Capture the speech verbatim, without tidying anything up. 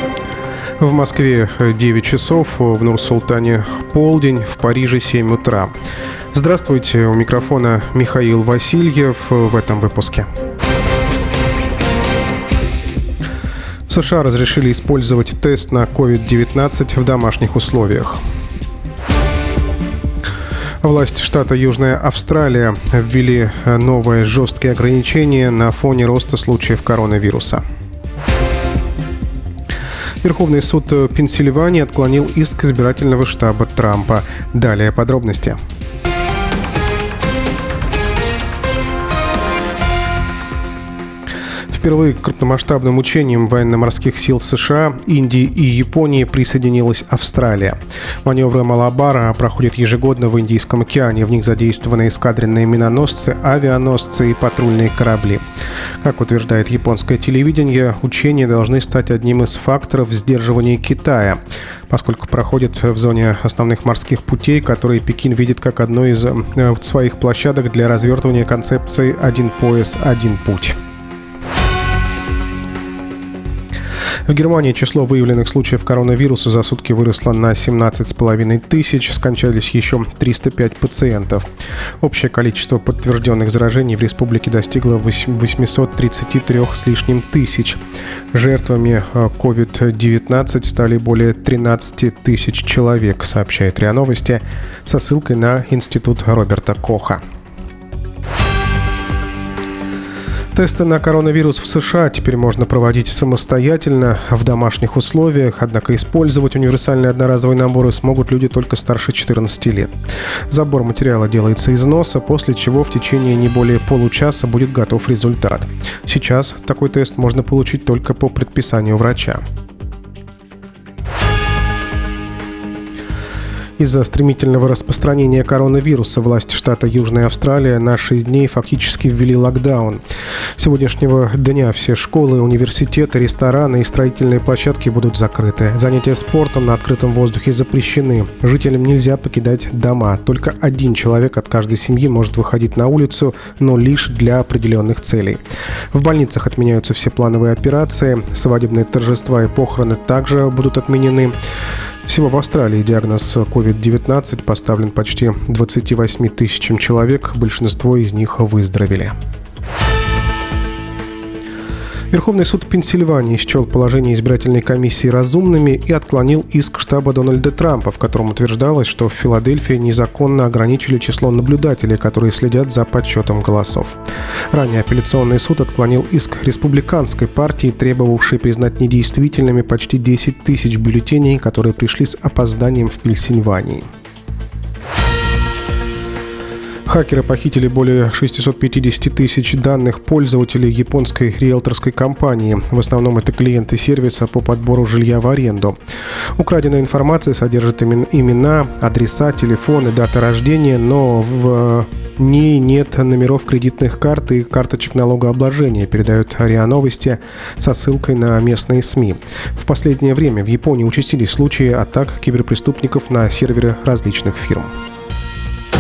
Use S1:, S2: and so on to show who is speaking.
S1: В Москве девять часов, в Нур-Султане полдень, в Париже семь утра. Здравствуйте, у микрофона Михаил Васильев в этом выпуске. В США разрешили использовать тест на ковид девятнадцать в домашних условиях. Власти штата Южная Австралия ввели новые жесткие ограничения на фоне роста случаев коронавируса. Верховный суд Пенсильвании отклонил иск избирательного штаба Трампа. Далее подробности. Впервые к крупномасштабным учениям военно-морских сил США, Индии и Японии присоединилась Австралия. Маневры Малабара проходят ежегодно в Индийском океане. В них задействованы эскадренные миноносцы, авианосцы и патрульные корабли. Как утверждает японское телевидение, учения должны стать одним из факторов сдерживания Китая, поскольку проходят в зоне основных морских путей, которые Пекин видит как одну из своих площадок для развертывания концепции «один пояс, один путь». В Германии число выявленных случаев коронавируса за сутки выросло на семнадцать с половиной тысяч, скончались еще триста пять пациентов. Общее количество подтвержденных заражений в республике достигло восемьсот тридцать три с лишним тысяч. Жертвами ковид девятнадцать стали более тринадцать тысяч человек, сообщает РИА Новости со ссылкой на Институт Роберта Коха. Тесты на коронавирус в США теперь можно проводить самостоятельно в домашних условиях, однако использовать универсальные одноразовые наборы смогут люди только старше четырнадцати лет. Забор материала делается из носа, после чего в течение не более получаса будет готов результат. Сейчас такой тест можно получить только по предписанию врача. Из-за стремительного распространения коронавируса власти штата Южная Австралия на шесть дней фактически ввели локдаун. С сегодняшнего дня все школы, университеты, рестораны и строительные площадки будут закрыты. Занятия спортом на открытом воздухе запрещены. Жителям нельзя покидать дома. Только один человек от каждой семьи может выходить на улицу, но лишь для определенных целей. В больницах отменяются все плановые операции. Свадебные торжества и похороны также будут отменены. Всего в Австралии диагноз ковид девятнадцать поставлен почти двадцати восьми тысячам человек, большинство из них выздоровели. Верховный суд Пенсильвании счел положения избирательной комиссии разумными и отклонил иск штаба Дональда Трампа, в котором утверждалось, что в Филадельфии незаконно ограничили число наблюдателей, которые следят за подсчетом голосов. Ранее апелляционный суд отклонил иск республиканской партии, требовавшей признать недействительными почти десять тысяч бюллетеней, которые пришли с опозданием в Пенсильвании. Хакеры похитили более шестьсот пятьдесят тысяч данных пользователей японской риэлторской компании. В основном это клиенты сервиса по подбору жилья в аренду. Украденная информация содержит имена, адреса, телефоны, даты рождения, но в ней нет номеров кредитных карт и карточек налогообложения, передают РИА Новости со ссылкой на местные СМИ. В последнее время в Японии участились случаи атак киберпреступников на серверы различных фирм.